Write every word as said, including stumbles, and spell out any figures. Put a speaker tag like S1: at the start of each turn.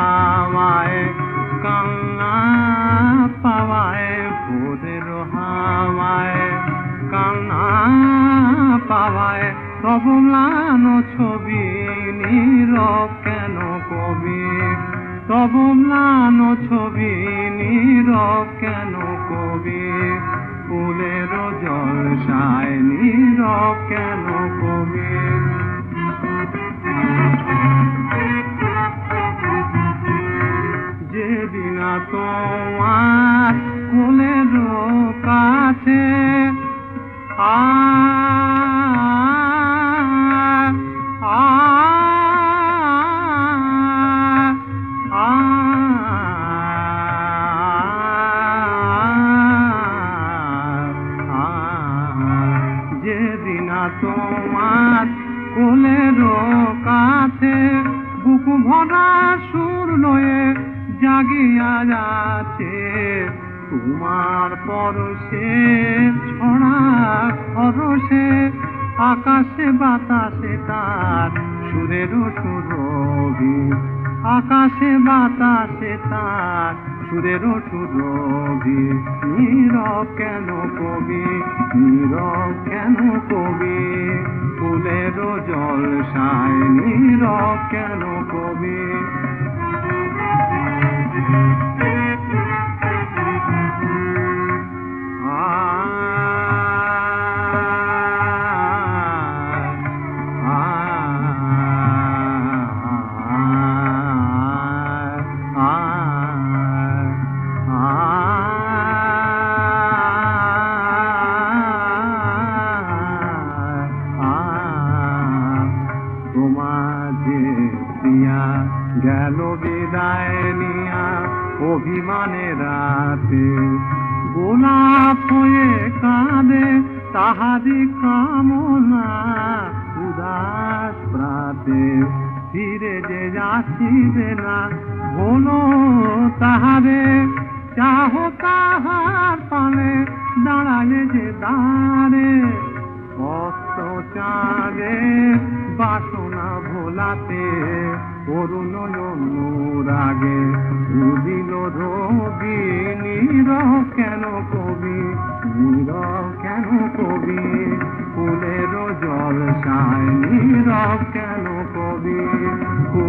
S1: হাওয়ায় কান্না পাওয়ায়, ভোরের হাওয়ায় কান্না পাওয়ায়, তব ম্লান ছবি নীরব কেন কবি, তব ম্লান ছবি নীরব কেন কবি, ফুলের জলসায় নীরব কেন কবি। যেদিন তোমার কোলের কাছে আ আ আ যেদিন তোমার কোলের কাছে বুক ভরা সুর লয়ে জাগিয়া যাচ্ছে, তোমার পরশে ছড়া পরশে আকাশে বাতাসে তার সুরের সুরভি, আকাশে বাতাসে তার সুরের সুরভি। নীরব কেন কবি, নীরব কেন কবি, ফুলের জলসায় নীরব কেন কবি। তোমাকে দিয়া গেল বিদায় নিয়া অভিমানের রাতে, গোলাপ হয়ে কাঁদে তাহারি কামনা উদাস প্রাতে, ফিরে যে আসিবে না বলো তাহারে, চাহ তাহার পানে দাঁড়ালে যে দাঁড়ে, অস্ত চাঁদে বাসনা ভোলাতে, অরুণ অনুরাগে উদিল রবি। নীরব কেন কবি, নীরব কেন কবি, ফুলের জলসায় নীরব কেন কবি।